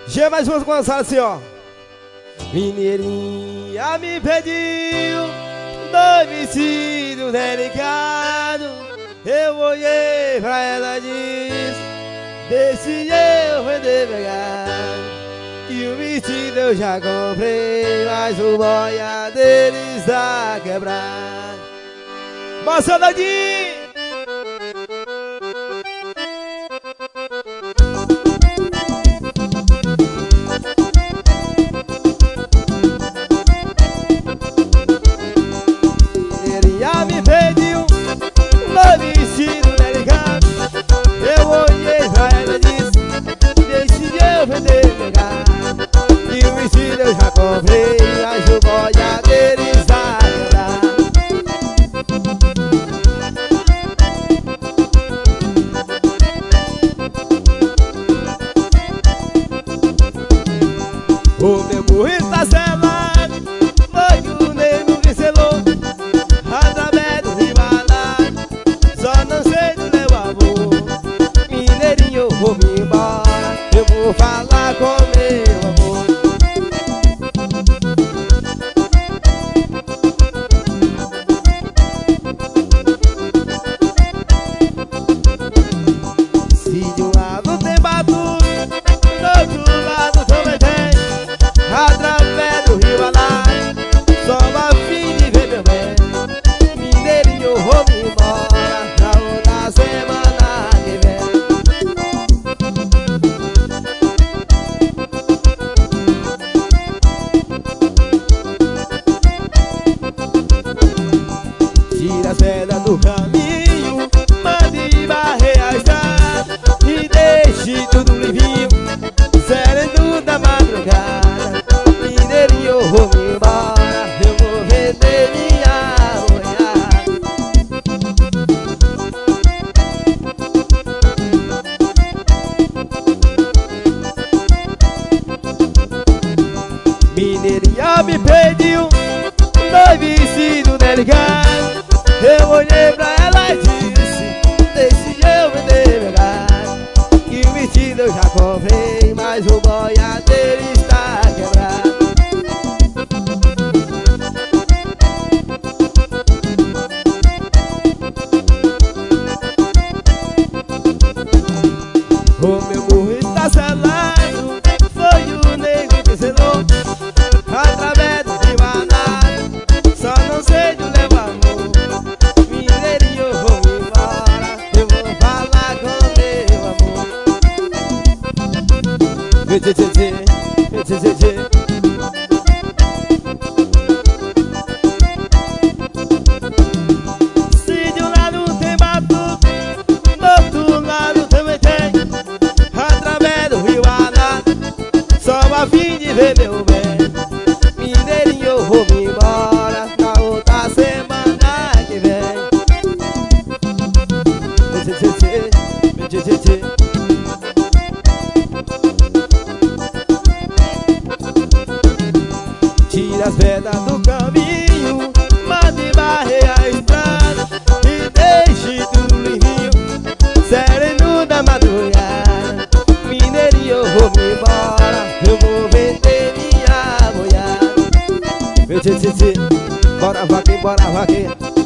G mais uma começar assim, ó. Mineirinha me pediu dois vestidos delicados. Eu olhei pra ela e disse: deixe eu vender pegado. E o vestido eu já comprei, mas o boia dele está quebrado. Moça doidinha! Me pediu meu vestido delicado. Eu olhei pra ela e disse: deixe eu vender pegado. E o vestido eu já comprei, mas o boia dele está quebrado. O meu burrito tá selado, foi que o nego que selou. Através do ribalado, só não sei do meu amor. Mineirinho, eu vou me embora, eu vou falar com meu amor. Se de um lado tem batuque, do outro lado também tem. Através do ribalado, só a fim de ver meu bem. Mineirinho, eu vou me embora na outra semana que vem. Tira as pedras do caminho, mande varrer a estrada e deixe tudo limpinho, sereno da madrugada. Mineirinho, eu vou me embora, eu vou vender minha boiada. Mineirinha me pediu dois vestidos delicados. Eu olhei pra ela e disse: deixe eu vender pegado. E o vestido eu já comprei, mas o boia dele está quebrado. O meu burro está selado, foi o nego que selou. Através do ribanado, só não sei do meu amor. Mineirinho, eu vou me embora, eu vou falar com meu amor. Vê, tchê, tchê, tchê, tchê, tchê, tchê. Se de um lado tem batuque, do outro lado também tem. Através do rio Anado, só a fim de ver meu bem. Mineirinho, eu vou me embora na outra semana que vem. Tchê, tchê, tchê, tchê, tchê, tchê. Tira as pedras do caminho, mande varrer a estrada e deixe tudo limpinho, sereno da madrugada. Mineirinho, eu vou me embora, eu vou vender minha boiada. Tchê, tchê, tchê. Bora vaqueiro, bora vaqueiro.